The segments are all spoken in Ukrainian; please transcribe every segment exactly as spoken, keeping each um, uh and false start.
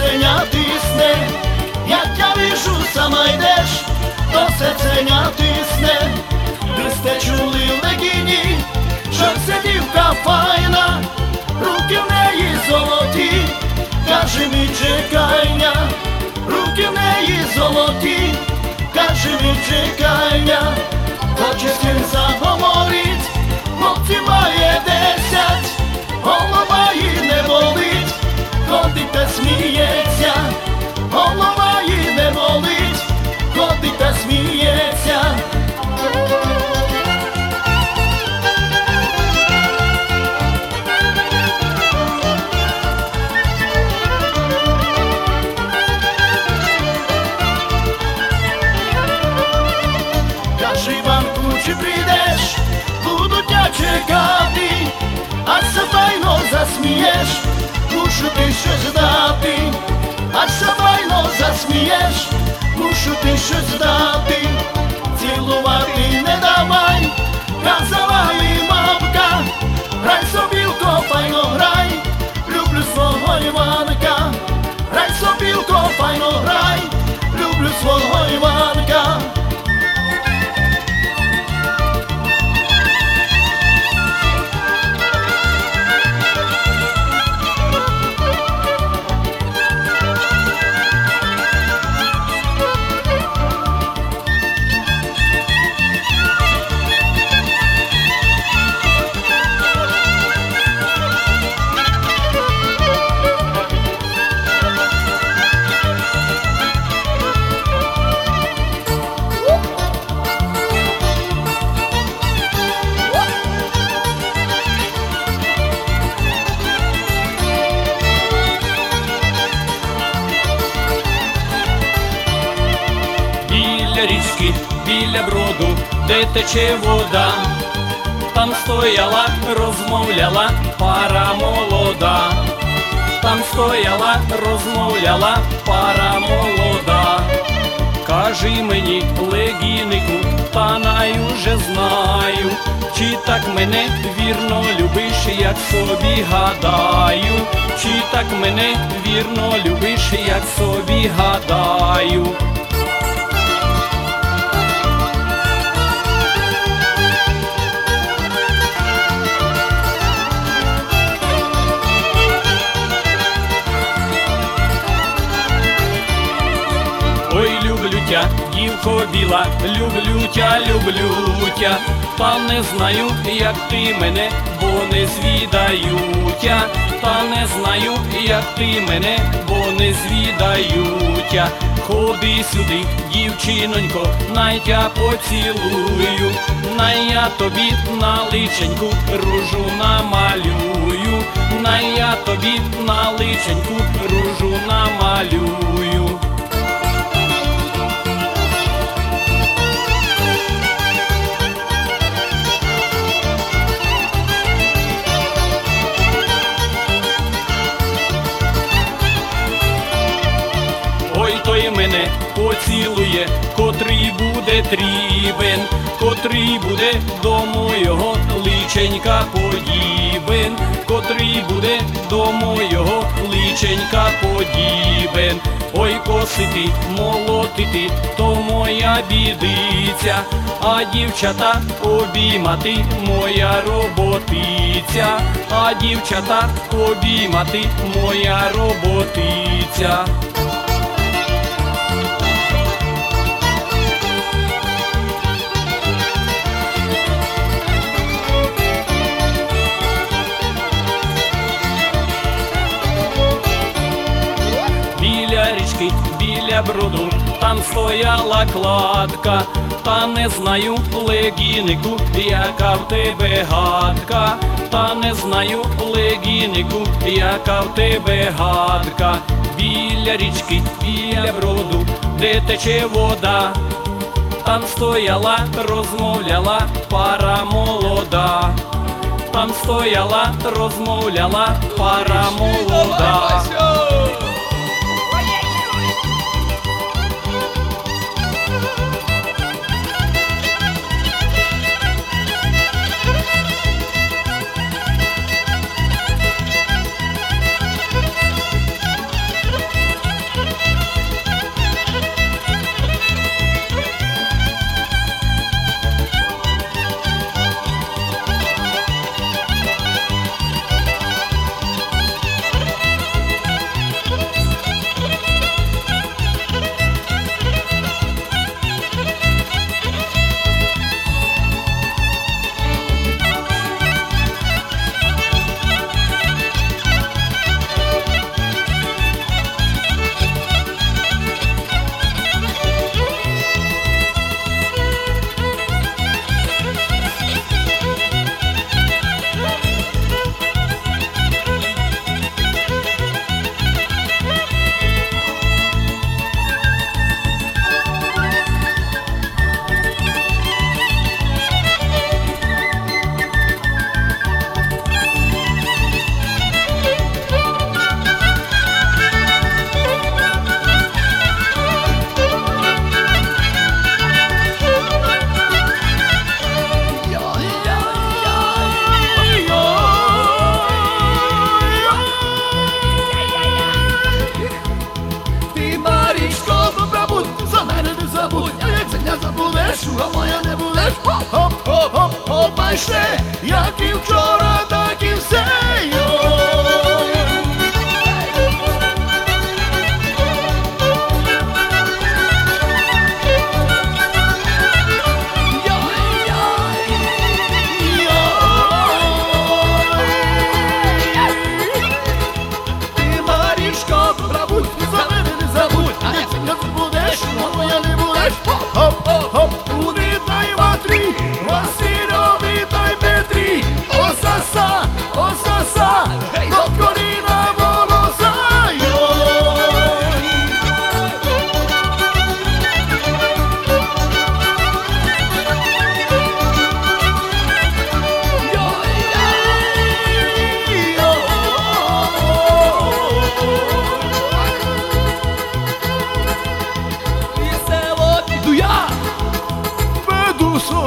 серценя тисне, як я вижу, сама йдеш, то серценя тисне. Ви сте чули в легіні, що ця дівка файна, руки в неї золоті, каже мій чекайня, руки в неї золоті, каже мій чекайня. Хоче з ким заговорить, хлопці має десять, голова їй не болить, ходить та сміється, голова їй не болить, ходить та сміється. Каже Іванку, чи прийдеш, буду тя чекати, аж файно засмієш, мушу ти щось дати, аж файно засмієш, мушу ти щось дати. Цілувати не давай, казала і мамка, грай собілко, файно грай, люблю свого Іванка, грай собілко, файно грай, люблю свого Іванка. Річки біля броду, де тече вода, там стояла, розмовляла пара молода, там стояла, розмовляла пара молода. Кажи мені, легінику, та най уже знаю, чи так мене вірно любиш, як собі гадаю, чи так мене вірно любиш, як собі гадаю. Ой, люблю тя, дівко біла, люблю тя, люблю тя, та не знаю, як ти мене, бо не звідаю тя, та не знаю, як ти мене, бо не звідаю тя. Ходи сюди, дівчинонько, най тя поцілую, най я тобі на личеньку ружу намалюю, най я тобі на личеньку ружу намалюю. Ой, той мене поцілує, котрий буде трібен, котрий буде до мого личенька подібен, котрий буде до мого личенька подібен. Ой, косити, молотити, то моя бідиця, а дівчата обіймати моя роботиця, а дівчата обіймати моя роботиця. Біля броду, там стояла кладка, та не знаю, легінику, яка в тебе гадка, та не знаю, легінику, яка в тебе гадка. Біля річки, біля броду, де тече вода, там стояла, розмовляла пара молода, там стояла, розмовляла пара молода.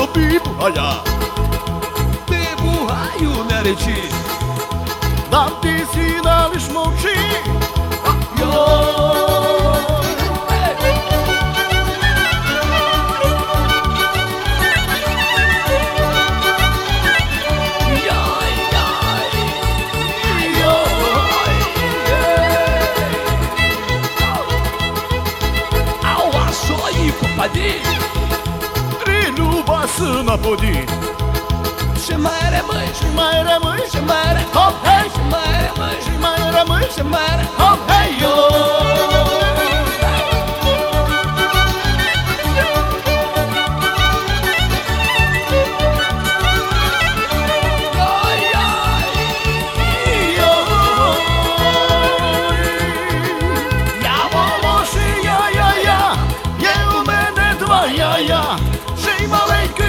тобі бугая. Ти бугаю не речи. Дам ти сіна, лиш мовчи. Йой. Попади, Три люба сина поді. шимаре миш, Майре ми, шимаре, хоп, гей, шимаре миш, майре ми, шимаре, хоп, гей, йой. Я, я, я, є у мене два я-я, ще й маленький